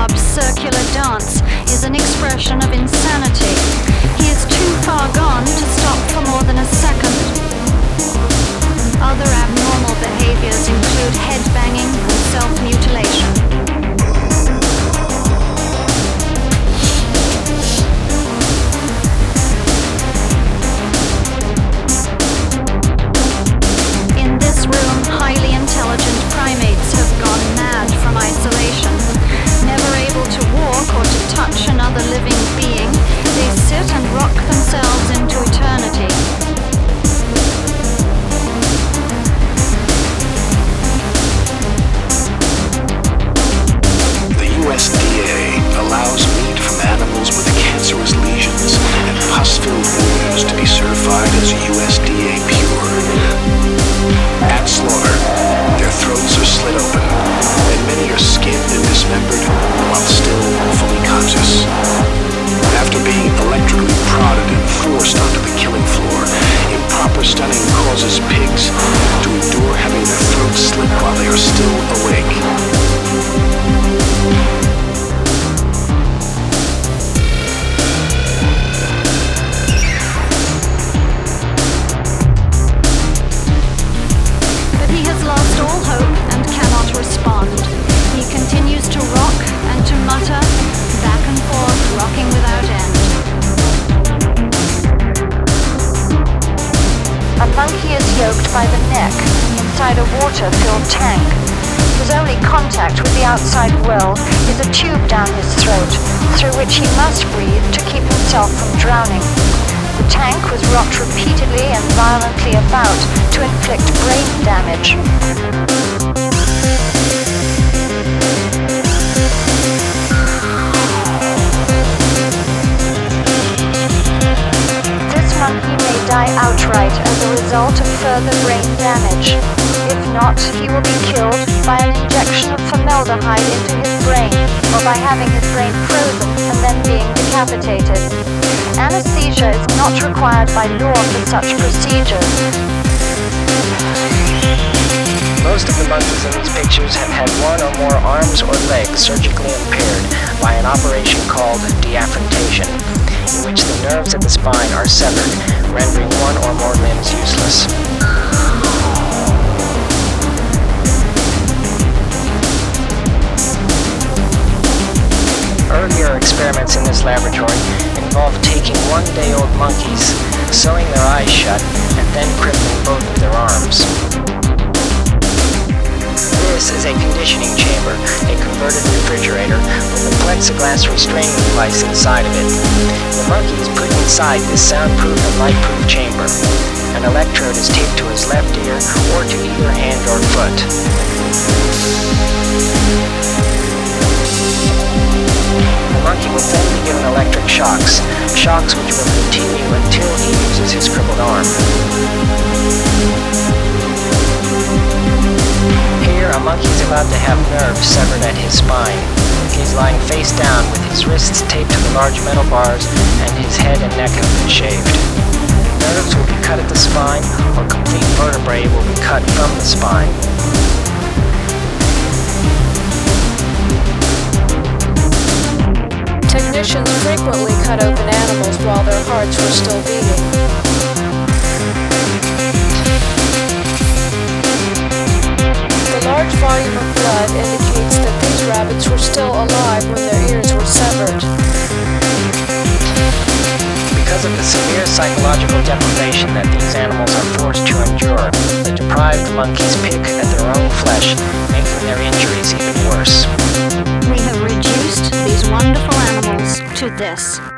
macabre circular dance is an expression of insanity. He is too far gone to stop for more than a second. Other abnormal behaviors include headbanging and self-mutilation. Highly intelligent primates have gone mad from isolation. Never able to walk or to touch another living being, they sit and rock themselves into eternity. The USDA allows meat from animals with cancerous lesions and pus-filled wounds to be certified as USDA pure. At slaughter, their throats are slit open, and many are skinned and dismembered while still fully conscious. After being electrically prodded and forced onto the killing floor, improper stunning causes pigs to endure having their throats slit while they are still awake. Lost all hope and cannot respond. He continues to rock and to mutter, back and forth, rocking without end. A monkey is yoked by the neck inside a water-filled tank. His only contact with the outside world is a tube down his throat, through which he must breathe to keep himself from drowning. The tank was rocked repeatedly and violently about to inflict brain damage. This monkey may die outright as a result of further brain damage. If not, he will be killed by an injection of formaldehyde into his brain, or by having his brain frozen and then being decapitated. Anesthesia is not required by law for such procedures. Most of the monkeys in these pictures have had one or more arms or legs surgically impaired by an operation called deafferentation, in which the nerves at the spine are severed, rendering one or more limbs useless. Earlier experiments in this laboratory involved taking one-day-old monkeys, sewing their eyes shut, and then crippling both of their arms. This is a conditioning chamber, a converted refrigerator, with a plexiglass restraining device inside of it. The monkey is put inside this soundproof and lightproof chamber. An electrode is taped to his left ear or to either hand or foot. The monkey will then be given electric shocks which will continue until he uses his crippled arm. Here, a monkey is about to have nerves severed at his spine. He is lying face down with his wrists taped to the large metal bars and his head and neck have been shaved. Nerves will be cut at the spine, or complete vertebrae will be cut from the spine. Technicians frequently cut open animals while their hearts were still beating. The large volume of blood indicates that these rabbits were still alive when their ears were severed. Because of the severe psychological deprivation that these animals are forced to endure, the deprived monkeys pick at their own flesh, making their injuries even worse. We have reduced these wonderful animals to this.